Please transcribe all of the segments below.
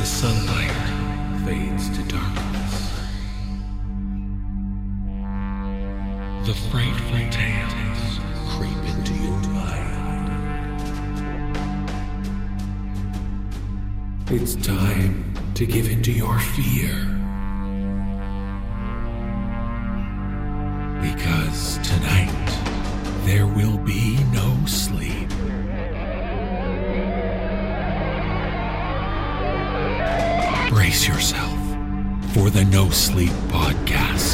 sunlight fades to darkness. The frightful tales creep into your mind. It's time to give into your fear. Because tonight, there will be no sleep. Brace yourself for the No Sleep Podcast.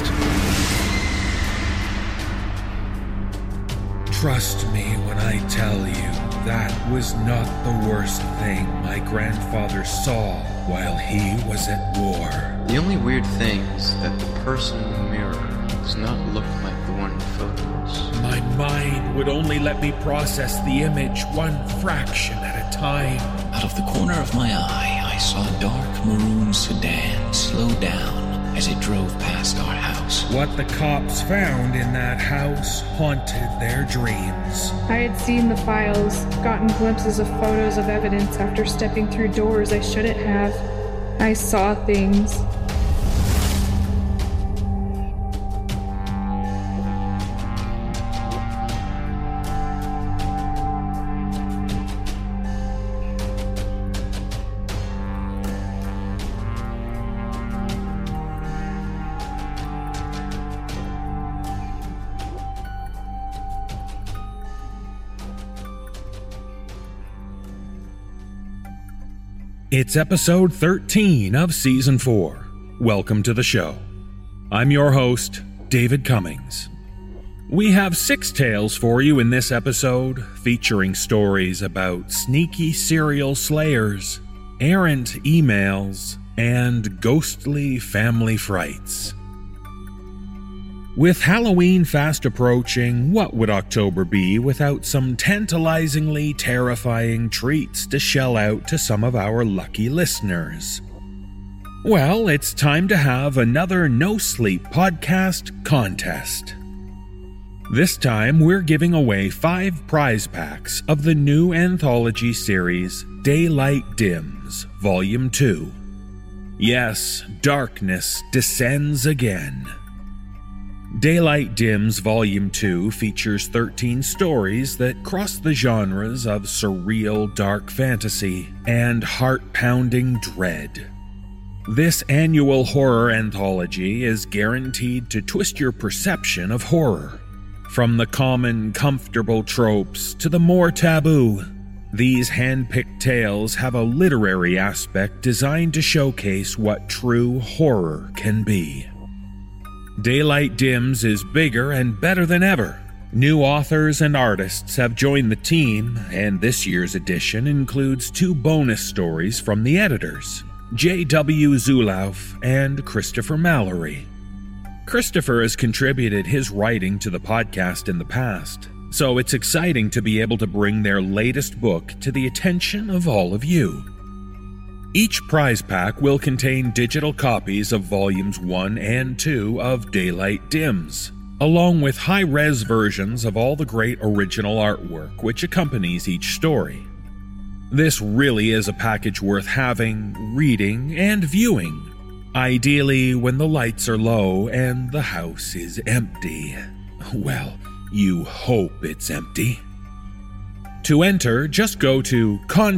Trust me when I tell you that was not the worst thing my grandfather saw while he was at war. The only weird thing is that the person in the mirror does not look like the one in photos. My mind would only let me process the image one fraction at a time. Out of the corner of my eye, I saw a dark maroon sedan slow down as it drove past our house. What the cops found in that house haunted their dreams. I had seen the files, gotten glimpses of photos of evidence after stepping through doors I shouldn't have. I saw things. It's episode 13 of season 4. Welcome to the show. I'm your host, David Cummings. We have 6 tales for you in this episode, featuring stories about sneaky serial slayers, errant emails, and ghostly family frights. With Halloween fast approaching, what would October be without some tantalizingly terrifying treats to shell out to some of our lucky listeners? Well, it's time to have another No Sleep Podcast contest. This time, we're giving away 5 prize packs of the new anthology series Daylight Dims, Volume 2. Yes, darkness descends again. Daylight Dims Volume 2 features 13 stories that cross the genres of surreal dark fantasy and heart-pounding dread. This annual horror anthology is guaranteed to twist your perception of horror. From the common, comfortable tropes to the more taboo, these hand-picked tales have a literary aspect designed to showcase what true horror can be. Daylight Dims is bigger and better than ever. New authors and artists have joined the team, and this year's edition includes 2 bonus stories from the editors, J.W. Zulauf and Christopher Mallory. Christopher has contributed his writing to the podcast in the past, so it's exciting to be able to bring their latest book to the attention of all of you. Each prize pack will contain digital copies of Volumes 1 and 2 of Daylight Dims, along with high-res versions of all the great original artwork which accompanies each story. This really is a package worth having, reading, and viewing, ideally when the lights are low and the house is empty. Well, you hope it's empty. To enter, just go to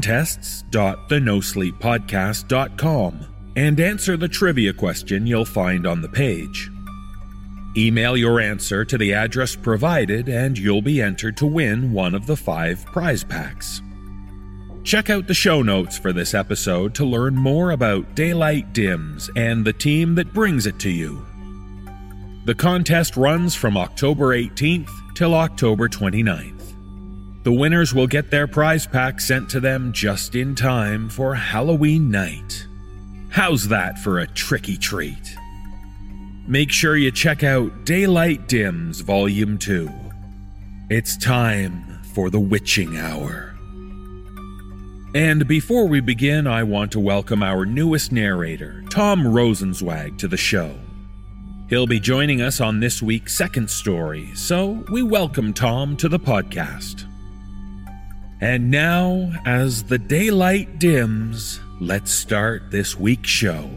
contests.thenosleeppodcast.com and answer the trivia question you'll find on the page. Email your answer to the address provided and you'll be entered to win one of the 5 prize packs. Check out the show notes for this episode to learn more about Daylight Dims and the team that brings it to you. The contest runs from October 18th till October 29th. The winners will get their prize pack sent to them just in time for Halloween night. How's that for a tricky treat? Make sure you check out Daylight Dims Volume 2. It's time for the witching hour. And before we begin, I want to welcome our newest narrator, Tom Rosenzweig, to the show. He'll be joining us on this week's second story, so we welcome Tom to the podcast. And now, as the daylight dims, let's start this week's show.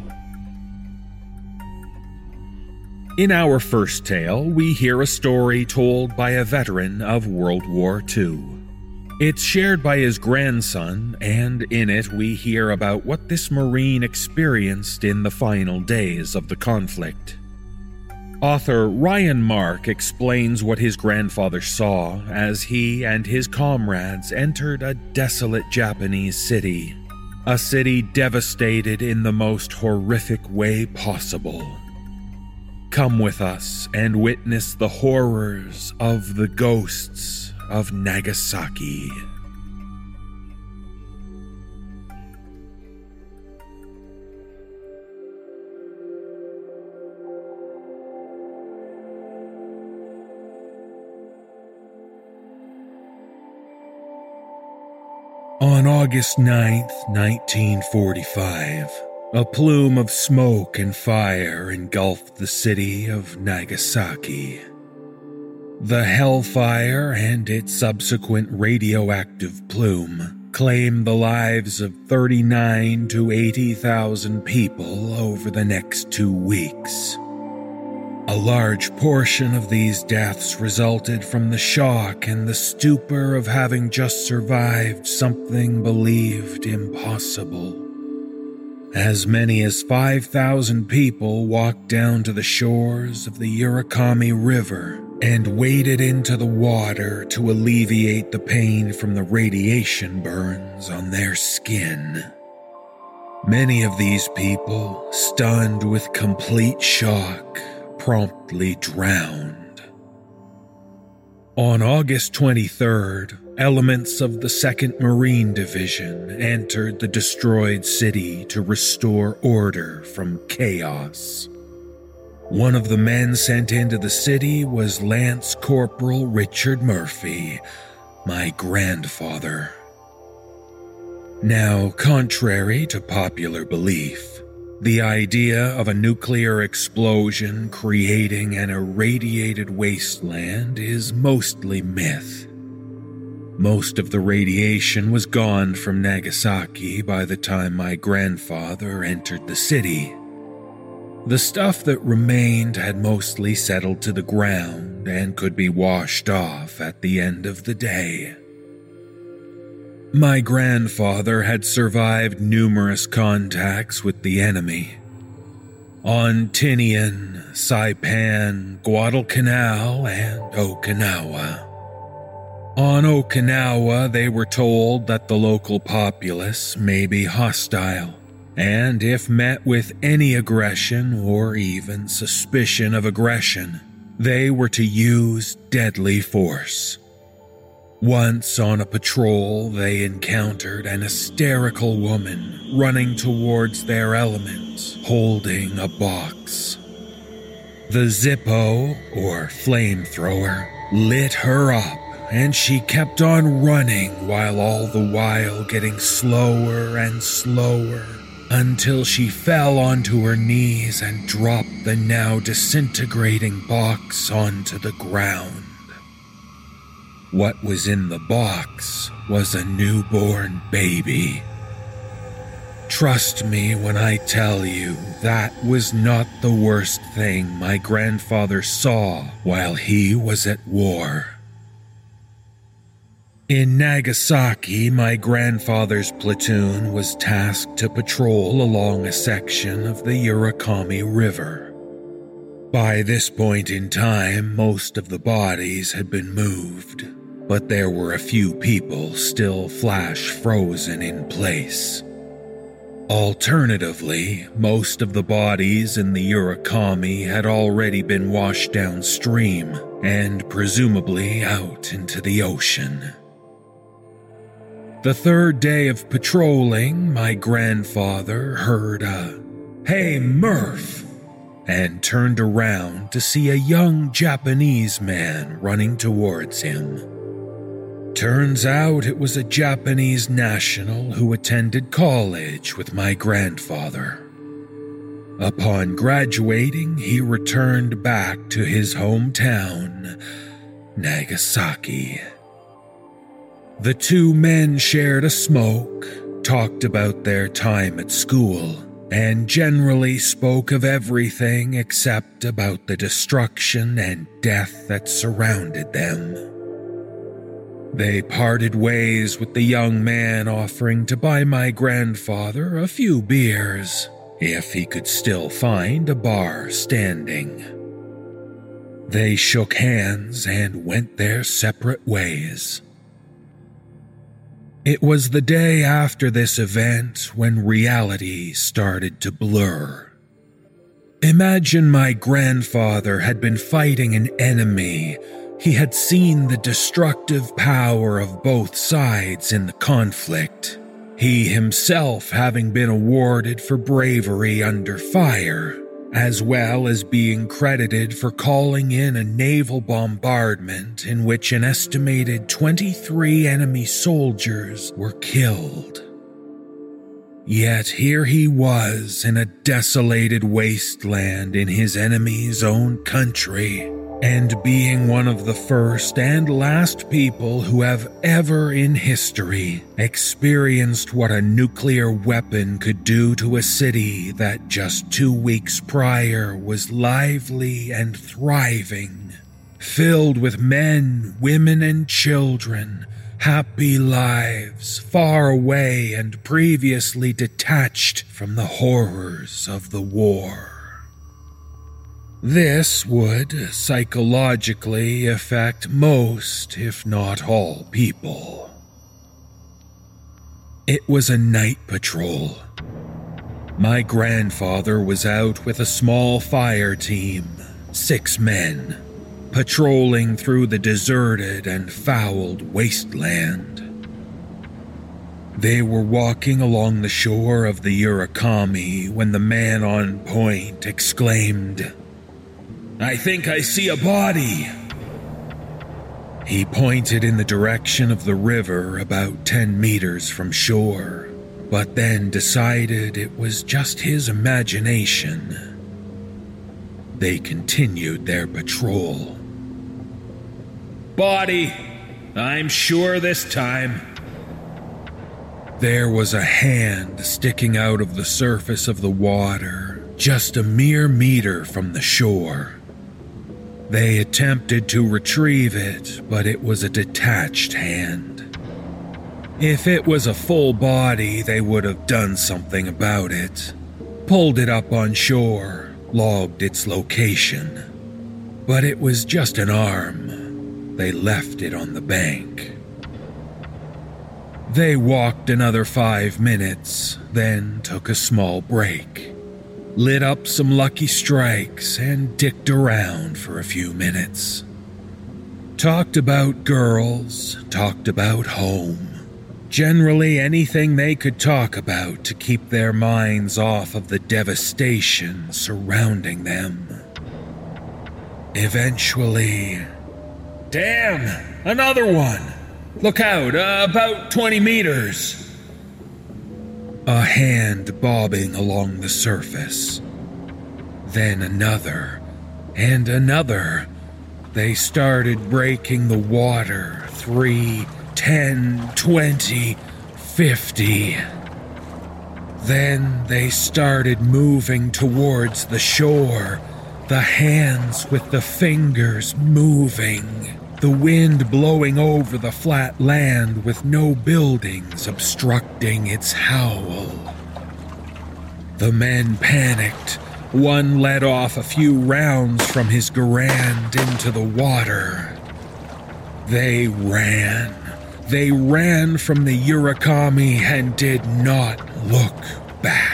In our first tale, we hear a story told by a veteran of World War II. It's shared by his grandson, and in it we hear about what this Marine experienced in the final days of the conflict. Author Ryan Mark explains what his grandfather saw as he and his comrades entered a desolate Japanese city. A city devastated in the most horrific way possible. Come with us and witness the horrors of the ghosts of Nagasaki. On August 9th, 1945, a plume of smoke and fire engulfed the city of Nagasaki. The hellfire and its subsequent radioactive plume claimed the lives of 39,000 to 80,000 people over the next 2 weeks. A large portion of these deaths resulted from the shock and the stupor of having just survived something believed impossible. As many as 5,000 people walked down to the shores of the Urakami River and waded into the water to alleviate the pain from the radiation burns on their skin. Many of these people, stunned with complete shock, promptly drowned. On August 23rd, elements of the 2nd Marine Division entered the destroyed city to restore order from chaos. One of the men sent into the city was Lance Corporal Richard Murphy, my grandfather. Now, contrary to popular belief, the idea of a nuclear explosion creating an irradiated wasteland is mostly myth. Most of the radiation was gone from Nagasaki by the time my grandfather entered the city. The stuff that remained had mostly settled to the ground and could be washed off at the end of the day. My grandfather had survived numerous contacts with the enemy. On Tinian, Saipan, Guadalcanal, and Okinawa. On Okinawa, they were told that the local populace may be hostile, and if met with any aggression or even suspicion of aggression, they were to use deadly force. Once on a patrol, they encountered an hysterical woman running towards their element, holding a box. The Zippo, or flamethrower, lit her up, and she kept on running all the while getting slower and slower, until she fell onto her knees and dropped the now disintegrating box onto the ground. What was in the box was a newborn baby. Trust me when I tell you that was not the worst thing my grandfather saw while he was at war. In Nagasaki, my grandfather's platoon was tasked to patrol along a section of the Urakami River. By this point in time, most of the bodies had been moved, but there were a few people still flash frozen in place. Alternatively, most of the bodies in the Urakami had already been washed downstream and presumably out into the ocean. The third day of patrolling, my grandfather heard a "Hey, Murph," and turned around to see a young Japanese man running towards him. Turns out it was a Japanese national who attended college with my grandfather. Upon graduating, he returned back to his hometown, Nagasaki. The two men shared a smoke, talked about their time at school and generally spoke of everything except about the destruction and death that surrounded them. They parted ways with the young man offering to buy my grandfather a few beers if he could still find a bar standing. They shook hands and went their separate ways. It was the day after this event when reality started to blur. Imagine my grandfather had been fighting an enemy. He had seen the destructive power of both sides in the conflict, he himself having been awarded for bravery under fire, as well as being credited for calling in a naval bombardment in which an estimated 23 enemy soldiers were killed. Yet here he was in a desolated wasteland in his enemy's own country, and being one of the first and last people who have ever in history experienced what a nuclear weapon could do to a city that just 2 weeks prior was lively and thriving, filled with men, women, and children, happy lives, far away and previously detached from the horrors of the war. This would psychologically affect most, if not all, people. It was a night patrol. My grandfather was out with a small fire team, 6 men, patrolling through the deserted and fouled wasteland. They were walking along the shore of the Urakami when the man on point exclaimed, "I think I see a body." He pointed in the direction of the river about 10 meters from shore, but then decided it was just his imagination. They continued their patrol. "Body, I'm sure this time." There was a hand sticking out of the surface of the water, just a mere meter from the shore. They attempted to retrieve it, but it was a detached hand. If it was a full body, they would have done something about it. Pulled it up on shore, logged its location. But it was just an arm. They left it on the bank. They walked another 5 minutes, then took a small break. Lit up some Lucky Strikes and dicked around for a few minutes. Talked about girls, talked about home. Generally anything they could talk about to keep their minds off of the devastation surrounding them. Eventually, "Damn, another one! Look out, about 20 meters!" A hand bobbing along the surface. Then another, and another. They started breaking the water. 3, 10, 20, 50. Then they started moving towards the shore, the hands with the fingers moving. The wind blowing over the flat land with no buildings obstructing its howl. The men panicked. One let off a few rounds from his Garand into the water. They ran. They ran from the Urakami and did not look back.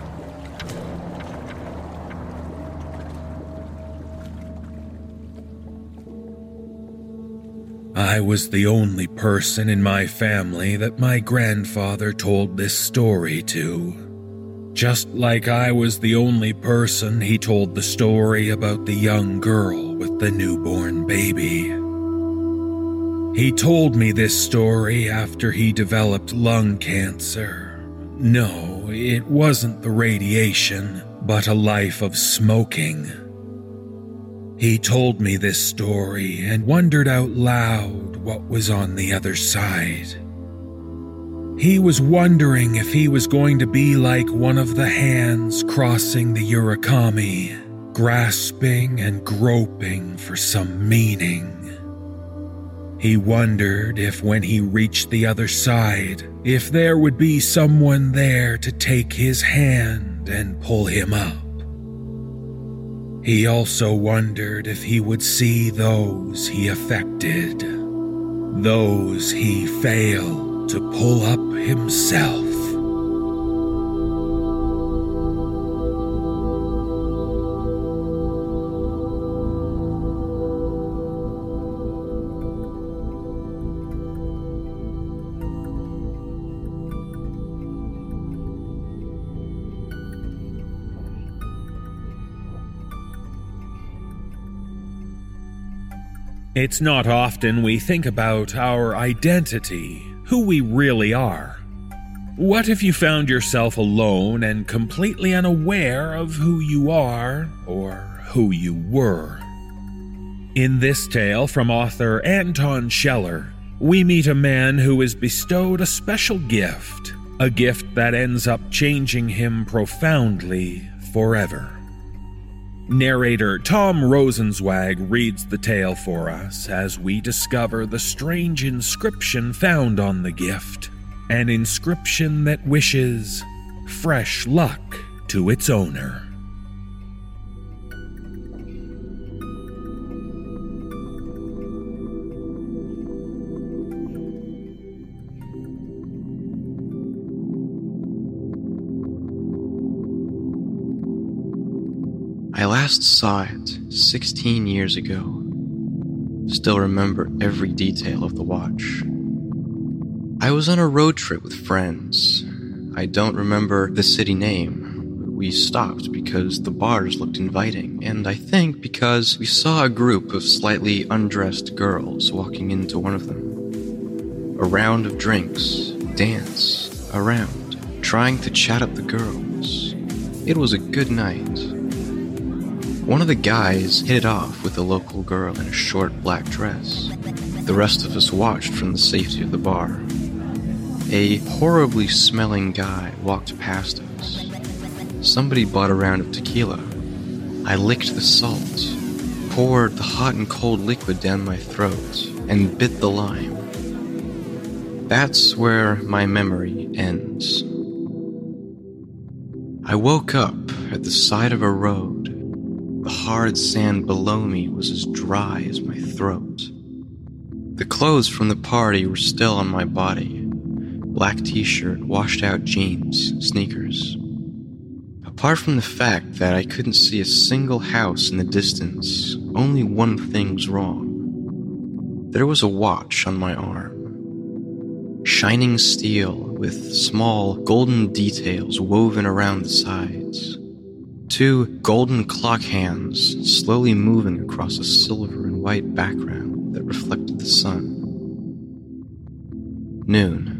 I was the only person in my family that my grandfather told this story to. Just like I was the only person he told the story about the young girl with the newborn baby. He told me this story after he developed lung cancer. No, it wasn't the radiation, but a life of smoking. He told me this story and wondered out loud what was on the other side. He was wondering if he was going to be like one of the hands crossing the Urakami, grasping and groping for some meaning. He wondered if when he reached the other side, if there would be someone there to take his hand and pull him up. He also wondered if he would see those he affected, those he failed to pull up himself. It's not often we think about our identity, who we really are. What if you found yourself alone and completely unaware of who you are or who you were? In this tale from author Anton Scheller, we meet a man who is bestowed a special gift, a gift that ends up changing him profoundly forever. Narrator Tom Rosenzweig reads the tale for us as we discover the strange inscription found on the gift, an inscription that wishes fresh luck to its owner. I last saw it 16 years ago. Still remember every detail of the watch. I was on a road trip with friends. I don't remember the city name. We stopped because the bars looked inviting, and I think because we saw a group of slightly undressed girls walking into one of them. A round of drinks, dance, around, trying to chat up the girls. It was a good night. One of the guys hit it off with a local girl in a short black dress. The rest of us watched from the safety of the bar. A horribly smelling guy walked past us. Somebody bought a round of tequila. I licked the salt, poured the hot and cold liquid down my throat, and bit the lime. That's where my memory ends. I woke up at the side of a road. The hard sand below me was as dry as my throat. The clothes from the party were still on my body. Black t-shirt, washed out jeans, sneakers. Apart from the fact that I couldn't see a single house in the distance, only one thing was wrong. There was a watch on my arm. Shining steel with small golden details woven around the sides. 2 golden clock hands slowly moving across a silver and white background that reflected the sun. Noon.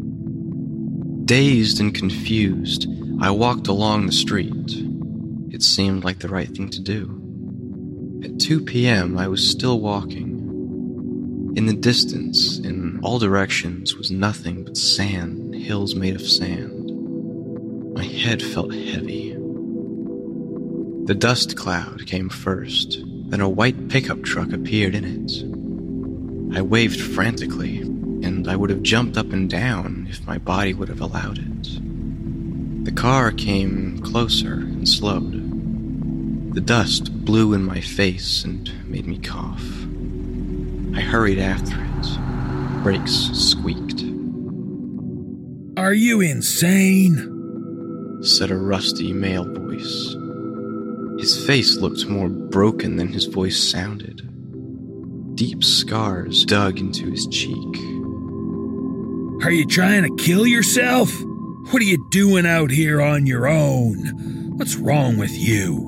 Dazed and confused, I walked along the street. It seemed like the right thing to do. At 2 p.m., I was still walking. In the distance, in all directions, was nothing but sand and hills made of sand. My head felt heavy. The dust cloud came first, then a white pickup truck appeared in it. I waved frantically, and I would have jumped up and down if my body would have allowed it. The car came closer and slowed. The dust blew in my face and made me cough. I hurried after it. Brakes squeaked. "Are you insane?" said a rusty male voice. His face looked more broken than his voice sounded. Deep scars dug into his cheek. "Are you trying to kill yourself? What are you doing out here on your own? What's wrong with you?"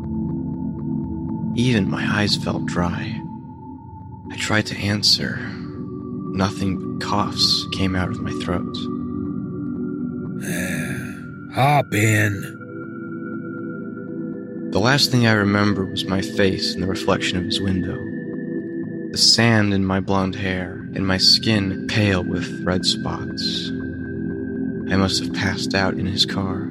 Even my eyes felt dry. I tried to answer. Nothing but coughs came out of my throat. "Hop in." The last thing I remember was my face in the reflection of his window. The sand in my blonde hair and my skin pale with red spots. I must have passed out in his car.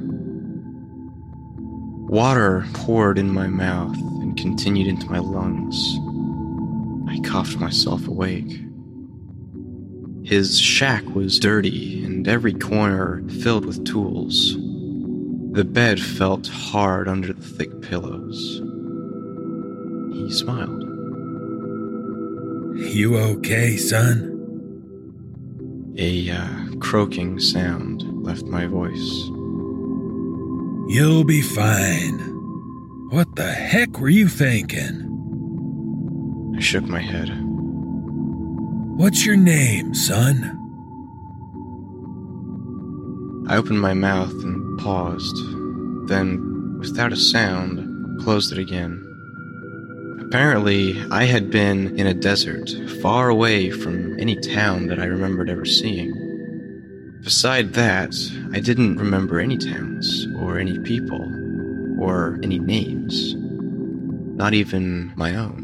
Water poured in my mouth and continued into my lungs. I coughed myself awake. His shack was dirty and every corner filled with tools. The bed felt hard under the thick pillows. He smiled. You okay, son? A croaking sound left my voice. You'll be fine. What the heck were you thinking? I shook my head. What's your name, son? I opened my mouth and paused, then, without a sound, closed it again. Apparently, I had been in a desert, far away from any town that I remembered ever seeing. Beside that, I didn't remember any towns, or any people, or any names. Not even my own.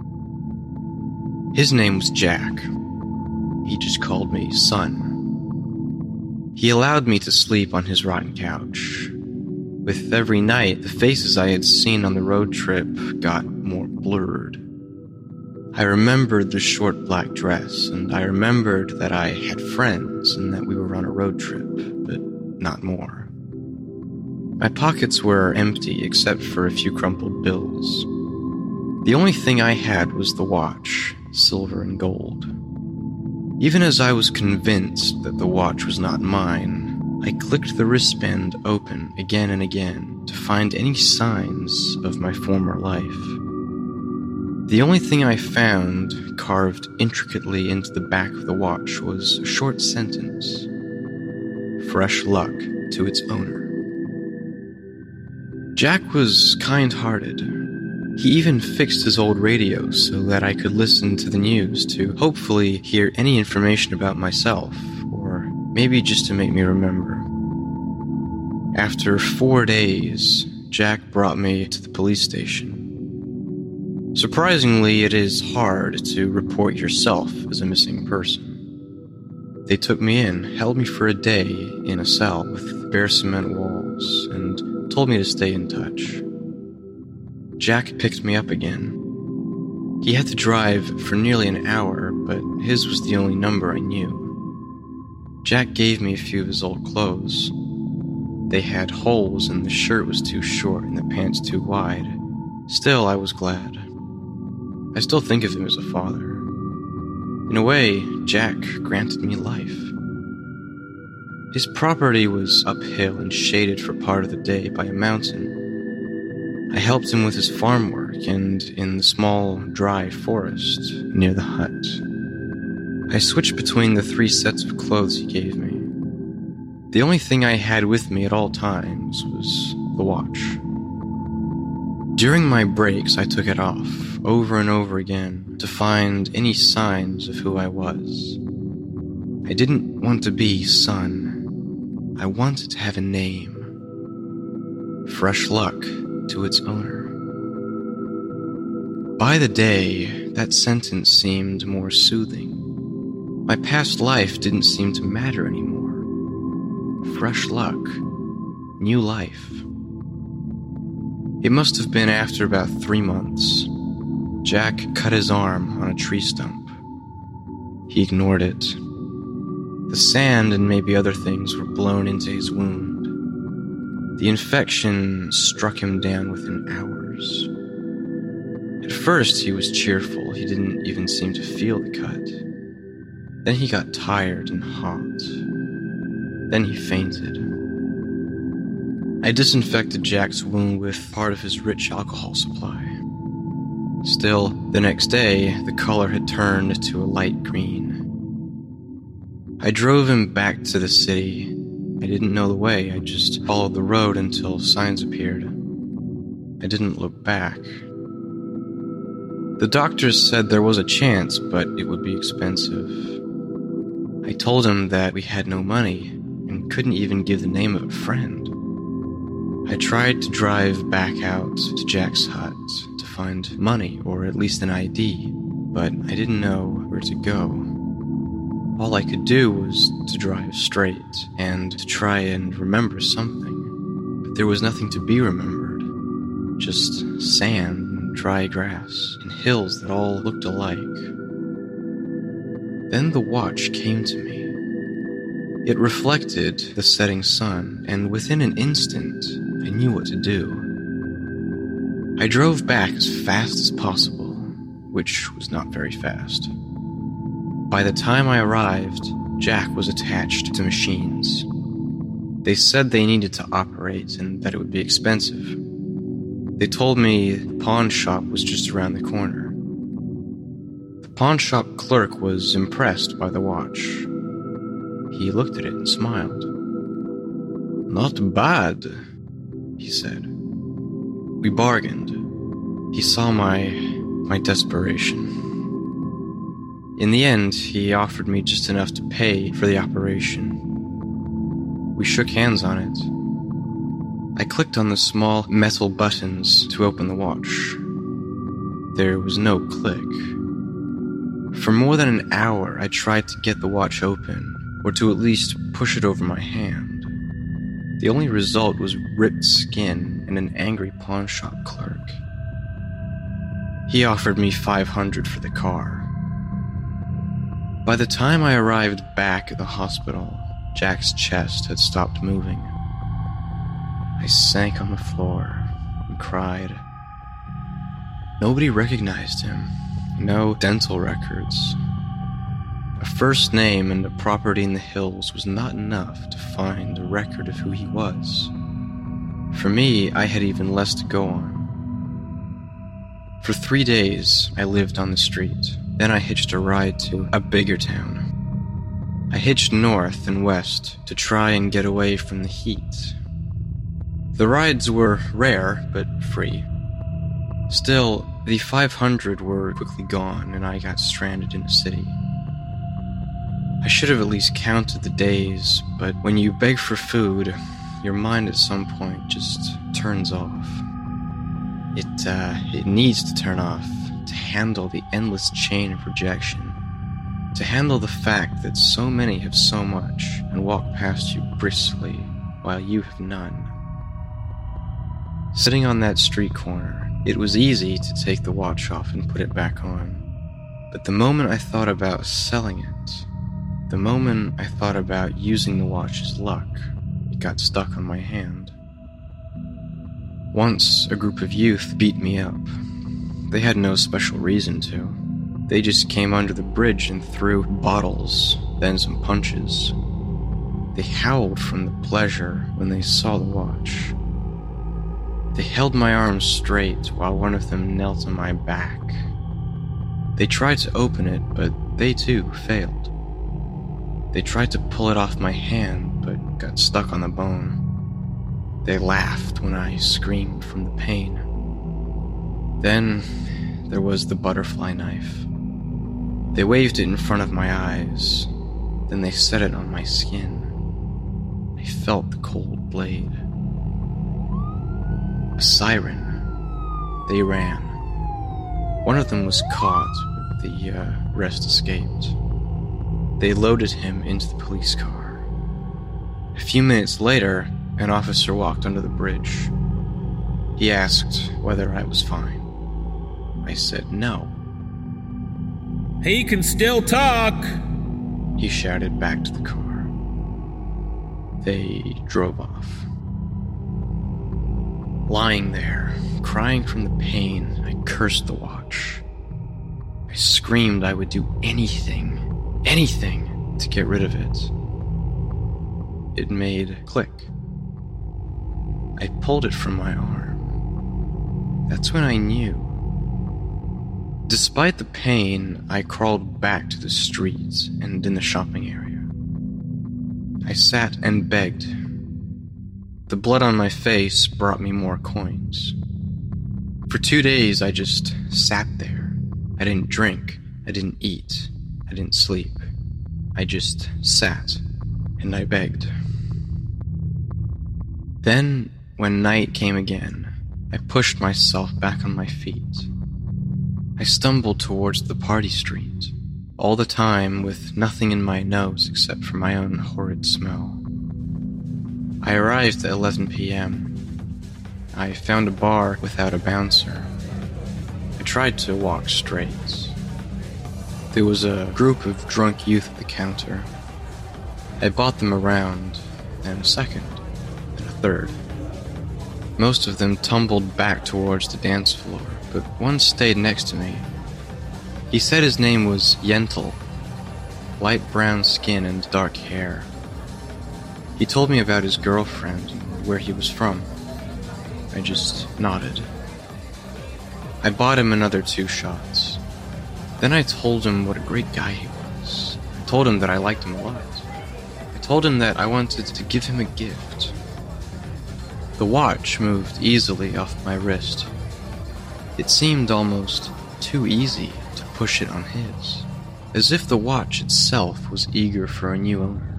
His name was Jack. He just called me son. He allowed me to sleep on his rotten couch. With every night, the faces I had seen on the road trip got more blurred. I remembered the short black dress, and I remembered that I had friends and that we were on a road trip, but not more. My pockets were empty except for a few crumpled bills. The only thing I had was the watch, silver and gold. Even as I was convinced that the watch was not mine, I clicked the wristband open again and again to find any signs of my former life. The only thing I found carved intricately into the back of the watch was a short sentence: "Fresh luck to its owner." Jack was kind-hearted. He even fixed his old radio so that I could listen to the news to hopefully hear any information about myself, or maybe just to make me remember. After 4 days, Jack brought me to the police station. Surprisingly, it is hard to report yourself as a missing person. They took me in, held me for a day in a cell with bare cement walls, and told me to stay in touch. Jack picked me up again. He had to drive for nearly an hour, but his was the only number I knew. Jack gave me a few of his old clothes. They had holes and the shirt was too short and the pants too wide. Still, I was glad. I still think of him as a father. In a way, Jack granted me life. His property was uphill and shaded for part of the day by a mountain. I helped him with his farm work and in the small, dry forest near the hut. I switched between the 3 sets of clothes he gave me. The only thing I had with me at all times was the watch. During my breaks, I took it off, over and over again, to find any signs of who I was. I didn't want to be son. I wanted to have a name. Fresh luck to its owner. By the day, that sentence seemed more soothing. My past life didn't seem to matter anymore. Fresh luck. New life. It must have been after about 3 months. Jack cut his arm on a tree stump. He ignored it. The sand and maybe other things were blown into his wound. The infection struck him down within hours. At first, he was cheerful. He didn't even seem to feel the cut. Then he got tired and hot. Then he fainted. I disinfected Jack's wound with part of his rich alcohol supply. Still, the next day, the color had turned to a light green. I drove him back to the city. I didn't know the way. I just followed the road until signs appeared. I didn't look back. The doctors said there was a chance, but it would be expensive. I told him that we had no money and couldn't even give the name of a friend. I tried to drive back out to Jack's hut to find money or at least an ID, but I didn't know where to go. All I could do was to drive straight and to try and remember something. But there was nothing to be remembered. Just sand and dry grass and hills that all looked alike. Then the watch came to me. It reflected the setting sun, and within an instant, I knew what to do. I drove back as fast as possible, which was not very fast. By the time I arrived, Jack was attached to machines. They said they needed to operate and that it would be expensive. They told me the pawn shop was just around the corner. The pawn shop clerk was impressed by the watch. He looked at it and smiled. "Not bad," he said. We bargained. He saw my desperation. In the end, he offered me just enough to pay for the operation. We shook hands on it. I clicked on the small metal buttons to open the watch. There was no click. For more than an hour, I tried to get the watch open, or to at least push it over my hand. The only result was ripped skin and an angry pawnshop clerk. He offered me $500 for the car. By the time I arrived back at the hospital, Jack's chest had stopped moving. I sank on the floor and cried. Nobody recognized him. No dental records. A first name and a property in the hills was not enough to find a record of who he was. For me, I had even less to go on. For 3 days, I lived on the street. Then I hitched a ride to a bigger town. I hitched north and west to try and get away from the heat. The rides were rare, but free. Still, the 500 were quickly gone, and I got stranded in a city. I should have at least counted the days, but when you beg for food, your mind at some point just turns off. It needs to turn off to handle the endless chain of rejection, to handle the fact that so many have so much and walk past you briskly while you have none. Sitting on that street corner, it was easy to take the watch off and put it back on. But the moment I thought about selling it, the moment I thought about using the watch as luck, it got stuck on my hand. Once, a group of youth beat me up. They had no special reason to. They just came under the bridge and threw bottles, then some punches. They howled from the pleasure when they saw the watch. They held my arms straight while one of them knelt on my back. They tried to open it, but they too failed. They tried to pull it off my hand, but got stuck on the bone. They laughed when I screamed from the pain. Then there was the butterfly knife. They waved it in front of my eyes. Then they set it on my skin. I felt the cold blade. A siren. They ran. One of them was caught, but the rest escaped. They loaded him into the police car. A few minutes later, an officer walked under the bridge. He asked whether I was fine. I said no. He can still talk, he shouted back to the car. They drove off. Lying there, crying from the pain, I cursed the watch. I screamed I would do anything to get rid of it. It made a click. I pulled it from my arm. That's when I knew. Despite the pain, I crawled back to the streets and in the shopping area. I sat and begged. The blood on my face brought me more coins. For 2 days, I just sat there. I didn't drink. I didn't eat. I didn't sleep. I just sat, and I begged. Then, when night came again, I pushed myself back on my feet. I stumbled towards the party street. all the time with nothing in my nose except for my own horrid smell. I arrived at 11 p.m. I found a bar without a bouncer. I tried to walk straight. There was a group of drunk youth at the counter. I bought them a round, then a second, then a third. Most of them tumbled back towards the dance floor, but one stayed next to me. He said his name was Yentl, light brown skin and dark hair. He told me about his girlfriend and where he was from. I just nodded. I bought him another 2 shots. Then I told him what a great guy he was. I told him that I liked him a lot. I told him that I wanted to give him a gift. The watch moved easily off my wrist. It seemed almost too easy to push it on his, as if the watch itself was eager for a new owner.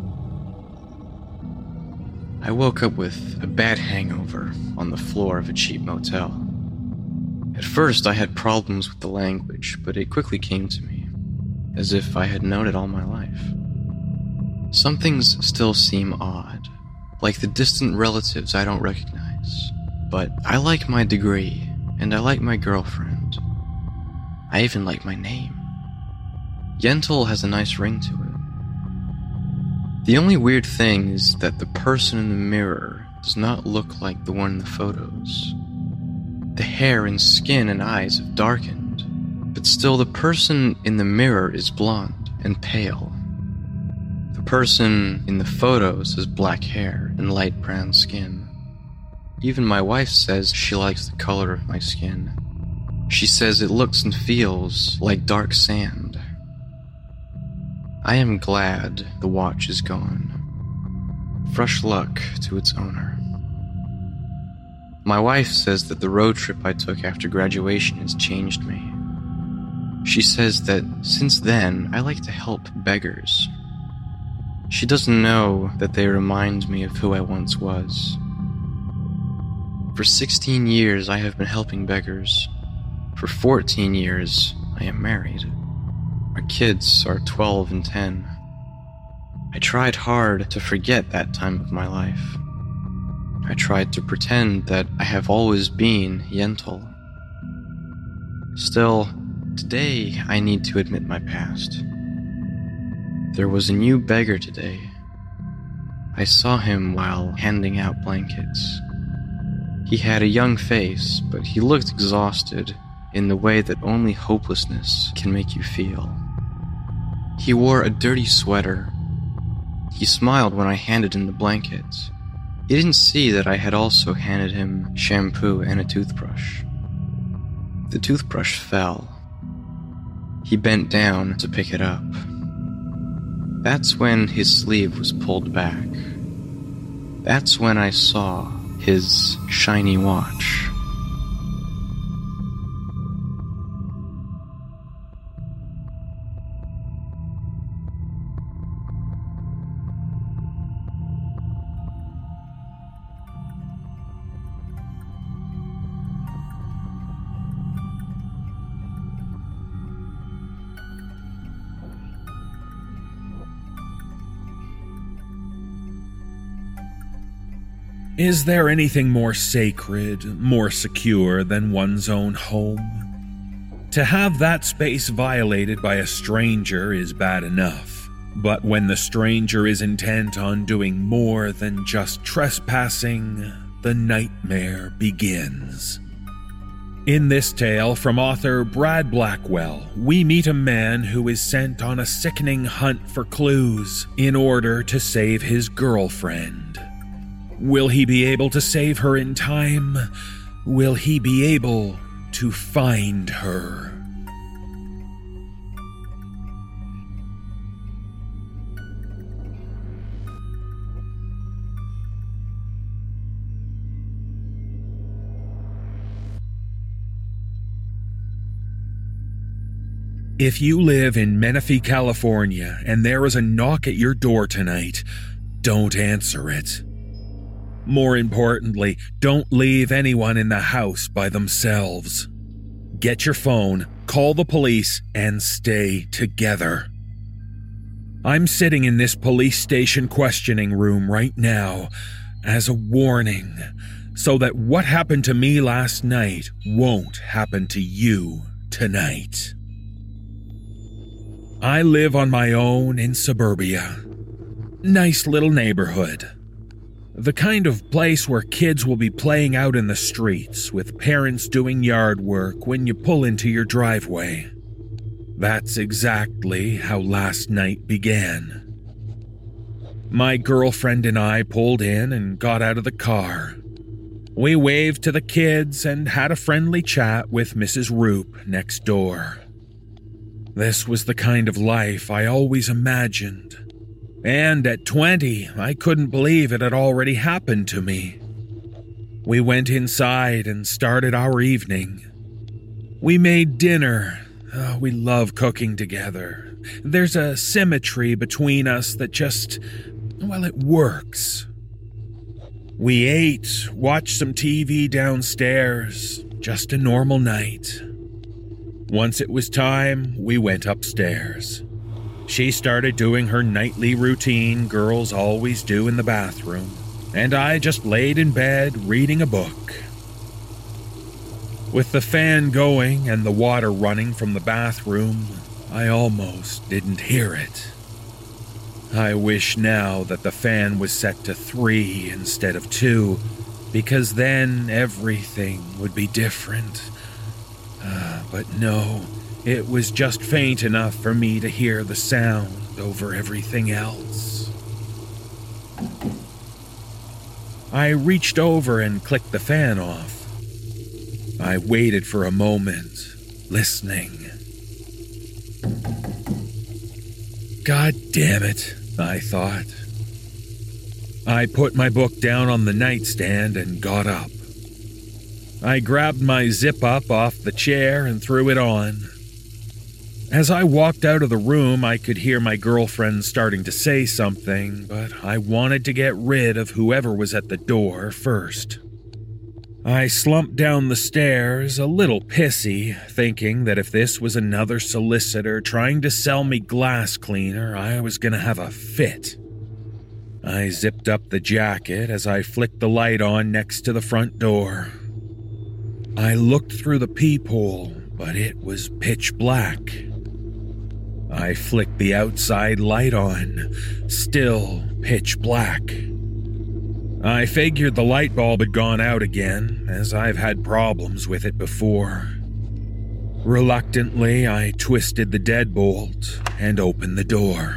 I woke up with a bad hangover on the floor of a cheap motel. At first I had problems with the language, but it quickly came to me, as if I had known it all my life. Some things still seem odd, like the distant relatives I don't recognize, but I like my degree, and I like my girlfriend. I even like my name. Yentl has a nice ring to it. The only weird thing is that the person in the mirror does not look like the one in the photos. The hair and skin and eyes have darkened, but still the person in the mirror is blonde and pale. The person in the photos has black hair and light brown skin. Even my wife says she likes the color of my skin. She says it looks and feels like dark sand. I am glad the watch is gone. Fresh luck to its owner. My wife says that the road trip I took after graduation has changed me. She says that since then, I like to help beggars. She doesn't know that they remind me of who I once was. For 16 years, I have been helping beggars. For 14 years, I am married. Our kids are 12 and 10. I tried hard to forget that time of my life. I tried to pretend that I have always been Yentl. Still, today I need to admit my past. There was a new beggar today. I saw him while handing out blankets. He had a young face, but he looked exhausted in the way that only hopelessness can make you feel. He wore a dirty sweater. He smiled when I handed him the blankets. He didn't see that I had also handed him shampoo and a toothbrush. The toothbrush fell. He bent down to pick it up. That's when his sleeve was pulled back. That's when I saw his shiny watch. Is there anything more sacred, more secure than one's own home? To have that space violated by a stranger is bad enough, but when the stranger is intent on doing more than just trespassing, the nightmare begins. In this tale from author Brad Blackwell, we meet a man who is sent on a sickening hunt for clues in order to save his girlfriend. Will he be able to save her in time? Will he be able to find her? If you live in Menifee, California, and there is a knock at your door tonight, don't answer it. More importantly, don't leave anyone in the house by themselves. Get your phone, call the police, and stay together. I'm sitting in this police station questioning room right now as a warning, so that what happened to me last night won't happen to you tonight. I live on my own in suburbia. Nice little neighborhood. The kind of place where kids will be playing out in the streets with parents doing yard work when you pull into your driveway. That's exactly how last night began. My girlfriend and I pulled in and got out of the car. We waved to the kids and had a friendly chat with Mrs. Roop next door. This was the kind of life I always imagined. And at 20, I couldn't believe it had already happened to me. We went inside and started our evening. We made dinner. We love cooking together. There's a symmetry between us that just, it works. We ate, watched some TV downstairs, just a normal night. Once it was time, we went upstairs. She started doing her nightly routine girls always do in the bathroom, and I just laid in bed reading a book. With the fan going and the water running from the bathroom, I almost didn't hear it. I wish now that the fan was set to 3 instead of 2, because then everything would be different. But no, it was just faint enough for me to hear the sound over everything else. I reached over and clicked the fan off. I waited for a moment, listening. God damn it, I thought. I put my book down on the nightstand and got up. I grabbed my zip-up off the chair and threw it on. As I walked out of the room, I could hear my girlfriend starting to say something, but I wanted to get rid of whoever was at the door first. I slumped down the stairs, a little pissy, thinking that if this was another solicitor trying to sell me glass cleaner, I was going to have a fit. I zipped up the jacket as I flicked the light on next to the front door. I looked through the peephole, but it was pitch black. I flicked the outside light on, still pitch black. I figured the light bulb had gone out again, as I've had problems with it before. Reluctantly, I twisted the deadbolt and opened the door.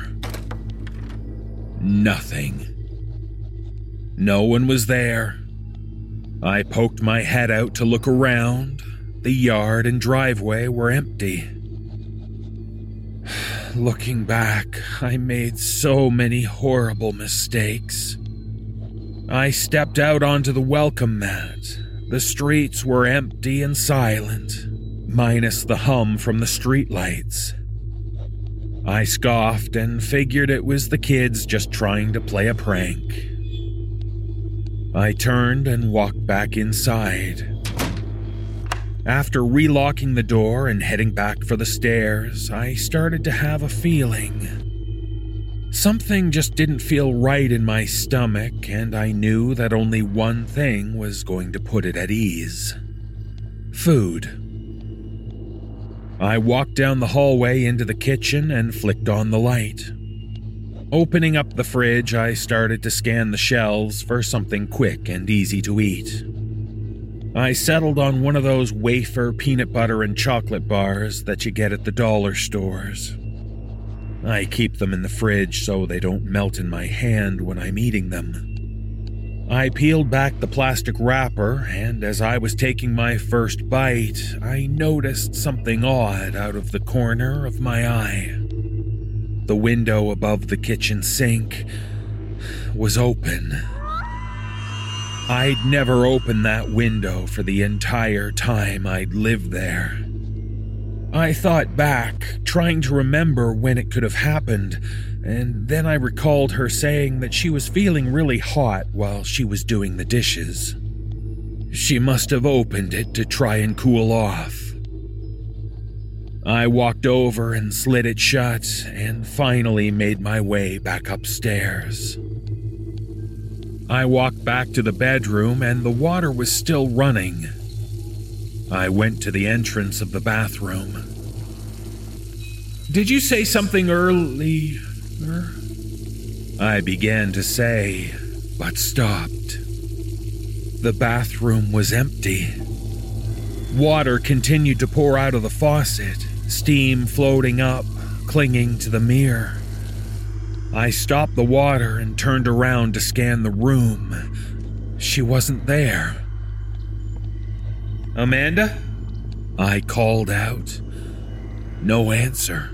Nothing. No one was there. I poked my head out to look around. The yard and driveway were empty. Looking back, I made so many horrible mistakes. I stepped out onto the welcome mat. The streets were empty and silent, minus the hum from the streetlights. I scoffed and figured it was the kids just trying to play a prank. I turned and walked back inside. After relocking the door and heading back for the stairs, I started to have a feeling. Something just didn't feel right in my stomach, and I knew that only one thing was going to put it at ease. Food. I walked down the hallway into the kitchen and flicked on the light. Opening up the fridge, I started to scan the shelves for something quick and easy to eat. I settled on one of those wafer peanut butter and chocolate bars that you get at the dollar stores. I keep them in the fridge so they don't melt in my hand when I'm eating them. I peeled back the plastic wrapper, and as I was taking my first bite, I noticed something odd out of the corner of my eye. The window above the kitchen sink was open. I'd never opened that window for the entire time I'd lived there. I thought back, trying to remember when it could have happened, and then I recalled her saying that she was feeling really hot while she was doing the dishes. She must have opened it to try and cool off. I walked over and slid it shut and finally made my way back upstairs. I walked back to the bedroom and the water was still running. I went to the entrance of the bathroom. "Did you say something earlier?" I began to say, but stopped. The bathroom was empty. Water continued to pour out of the faucet, steam floating up, clinging to the mirror. I stopped the water and turned around to scan the room. She wasn't there. "Amanda?" I called out. No answer.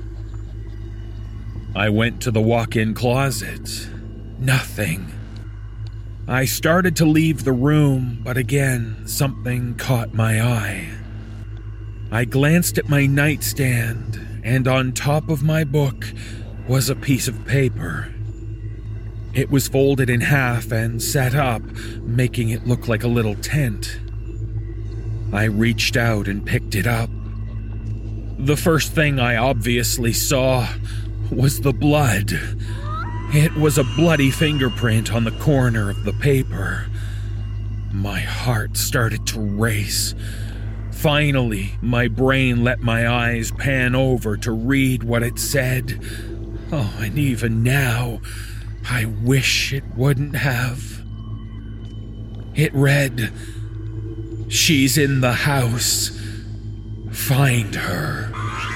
I went to the walk-in closet. Nothing. I started to leave the room, but again, something caught my eye. I glanced at my nightstand, and on top of my book was a piece of paper. It was folded in half and set up, making it look like a little tent. I reached out and picked it up. The first thing I obviously saw was the blood. It was a bloody fingerprint on the corner of the paper. My heart started to race. Finally, my brain let my eyes pan over to read what it said. Oh, and even now, I wish it wouldn't have. It read, "She's in the house. Find her."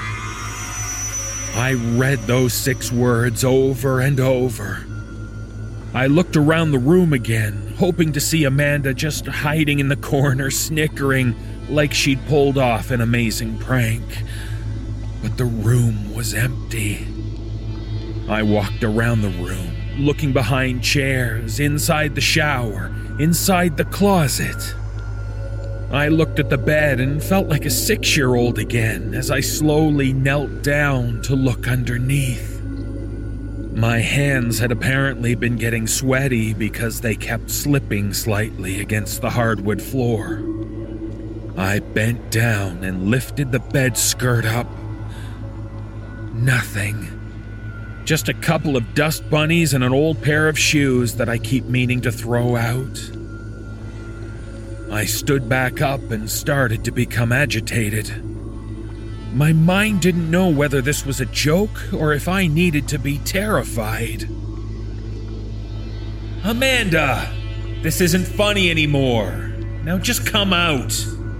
I read those 6 words over and over. I looked around the room again, hoping to see Amanda just hiding in the corner, snickering like she'd pulled off an amazing prank. But the room was empty. I walked around the room, looking behind chairs, inside the shower, inside the closet. I looked at the bed and felt like a 6-year-old again as I slowly knelt down to look underneath. My hands had apparently been getting sweaty because they kept slipping slightly against the hardwood floor. I bent down and lifted the bed skirt up. Nothing. Just a couple of dust bunnies and an old pair of shoes that I keep meaning to throw out. I stood back up and started to become agitated. My mind didn't know whether this was a joke or if I needed to be terrified. "Amanda! This isn't funny anymore. Now just come out."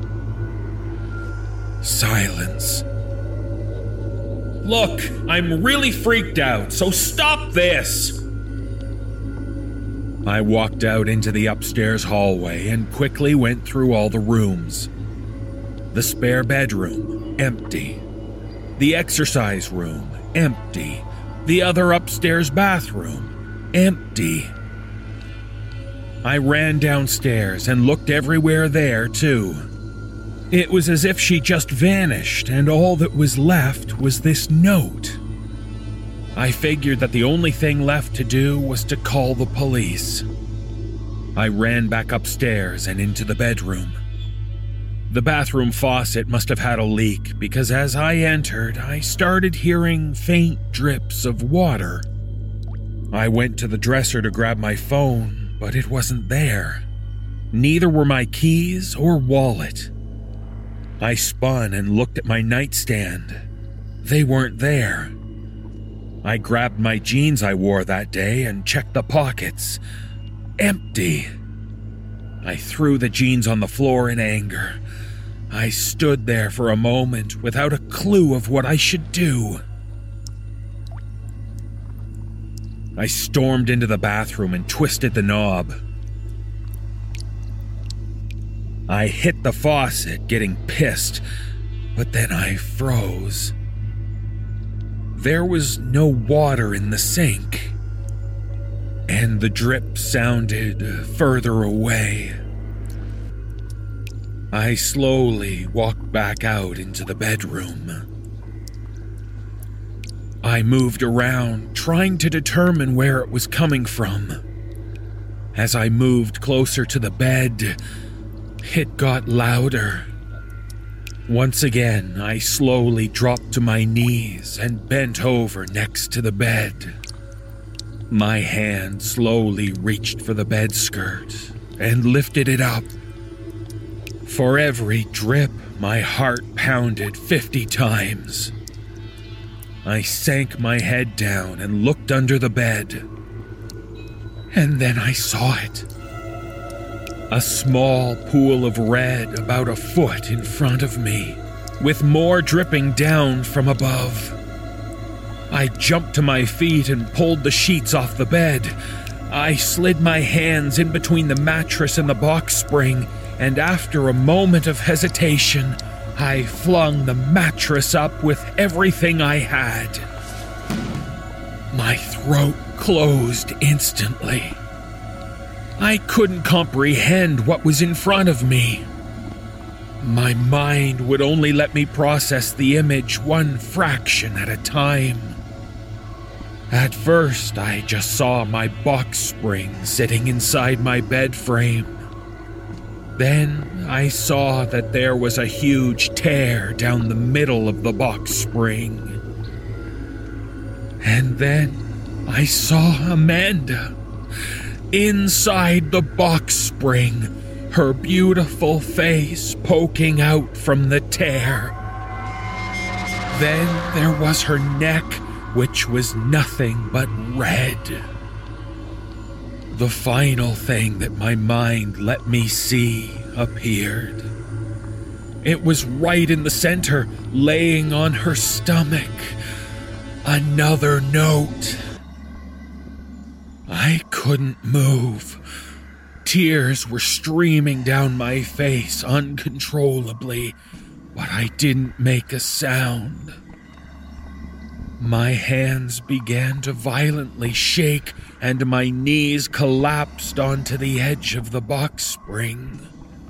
Silence. "Look, I'm really freaked out, so stop this!" I walked out into the upstairs hallway and quickly went through all the rooms. The spare bedroom, empty. The exercise room, empty. The other upstairs bathroom, empty. I ran downstairs and looked everywhere there, too. It was as if she just vanished, and all that was left was this note. I figured that the only thing left to do was to call the police. I ran back upstairs and into the bedroom. The bathroom faucet must have had a leak because as I entered, I started hearing faint drips of water. I went to the dresser to grab my phone, but it wasn't there. Neither were my keys or wallet. I spun and looked at my nightstand. They weren't there. I grabbed my jeans I wore that day and checked the pockets. Empty. I threw the jeans on the floor in anger. I stood there for a moment without a clue of what I should do. I stormed into the bathroom and twisted the knob. I hit the faucet, getting pissed, but then I froze. There was no water in the sink, and the drip sounded further away. I slowly walked back out into the bedroom. I moved around, trying to determine where it was coming from. As I moved closer to the bed, it got louder. Once again, I slowly dropped to my knees and bent over next to the bed. My hand slowly reached for the bed skirt and lifted it up. For every drip, my heart pounded 50 times. I sank my head down and looked under the bed. And then I saw it. A small pool of red about a foot in front of me, with more dripping down from above. I jumped to my feet and pulled the sheets off the bed. I slid my hands in between the mattress and the box spring, and after a moment of hesitation, I flung the mattress up with everything I had. My throat closed instantly. I couldn't comprehend what was in front of me. My mind would only let me process the image one fraction at a time. At first, I just saw my box spring sitting inside my bed frame. Then I saw that there was a huge tear down the middle of the box spring. And then I saw Amanda inside the box spring, her beautiful face poking out from the tear. Then there was her neck, which was nothing but red. The final thing that my mind let me see appeared. It was right in the center, laying on her stomach. Another note. I couldn't move. Tears were streaming down my face uncontrollably, but I didn't make a sound. My hands began to violently shake, and my knees collapsed onto the edge of the box spring.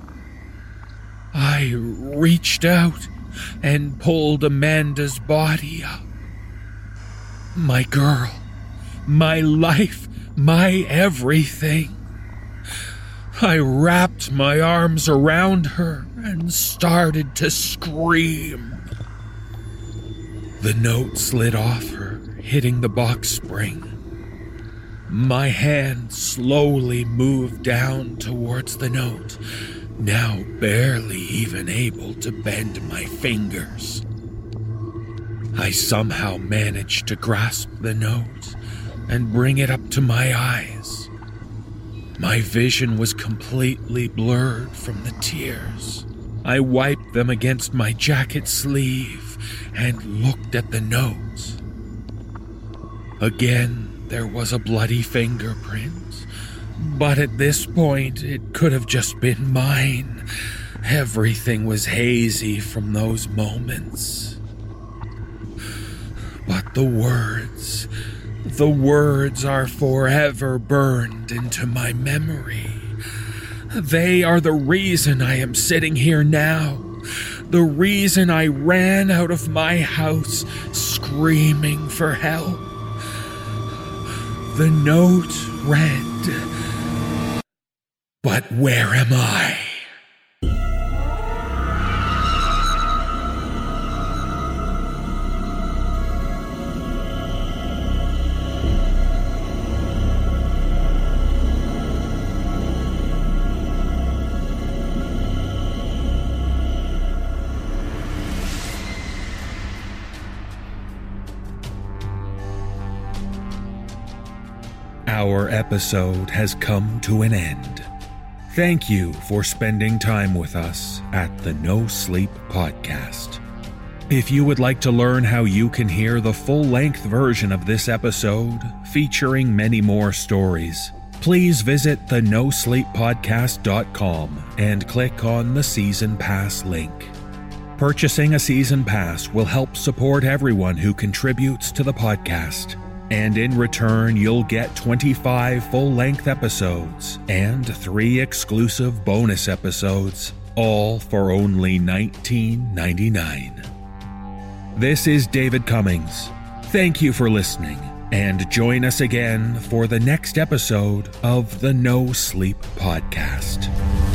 I reached out and pulled Amanda's body up. My girl, my life, my everything. I wrapped my arms around her and started to scream. The note slid off her, hitting the box spring. My hand slowly moved down towards the note, now barely even able to bend my fingers. I somehow managed to grasp the note and bring it up to my eyes. My vision was completely blurred from the tears. I wiped them against my jacket sleeve and looked at the note. Again, there was a bloody fingerprint, but at this point, it could have just been mine. Everything was hazy from those moments. But the words are forever burned into my memory. They are the reason I am sitting here now. The reason I ran out of my house screaming for help. The note read, "But where am I?" Our episode has come to an end. Thank you for spending time with us at the No Sleep Podcast. If you would like to learn how you can hear the full-length version of this episode, featuring many more stories, please visit the nosleeppodcast.com and click on the Season Pass link. Purchasing a Season Pass will help support everyone who contributes to the podcast. And in return, you'll get 25 full-length episodes and 3 exclusive bonus episodes, all for only $19.99. This is David Cummings. Thank you for listening, and join us again for the next episode of the No Sleep Podcast.